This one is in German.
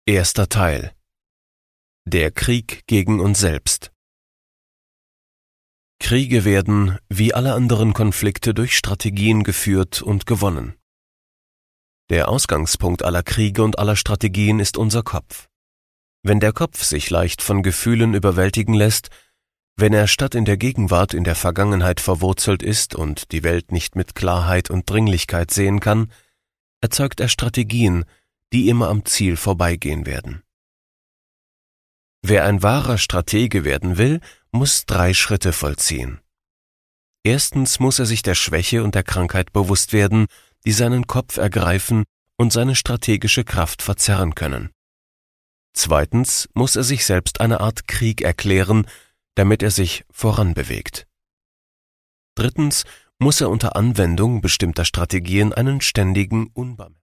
Erster Teil: Der Krieg gegen uns selbst. Kriege werden, wie alle anderen Konflikte, durch Strategien geführt und gewonnen. Der Ausgangspunkt aller Kriege und aller Strategien ist unser Kopf. Wenn der Kopf sich leicht von Gefühlen überwältigen lässt, wenn er statt in der Gegenwart in der Vergangenheit verwurzelt ist und die Welt nicht mit Klarheit und Dringlichkeit sehen kann, erzeugt er Strategien, die immer am Ziel vorbeigehen werden. Wer ein wahrer Stratege werden will, muss 3 Schritte vollziehen. Erstens muss er sich der Schwäche und der Krankheit bewusst werden, die seinen Kopf ergreifen und seine strategische Kraft verzerren können. Zweitens muss er sich selbst eine Art Krieg erklären, damit er sich voranbewegt. Drittens muss er unter Anwendung bestimmter Strategien einen ständigen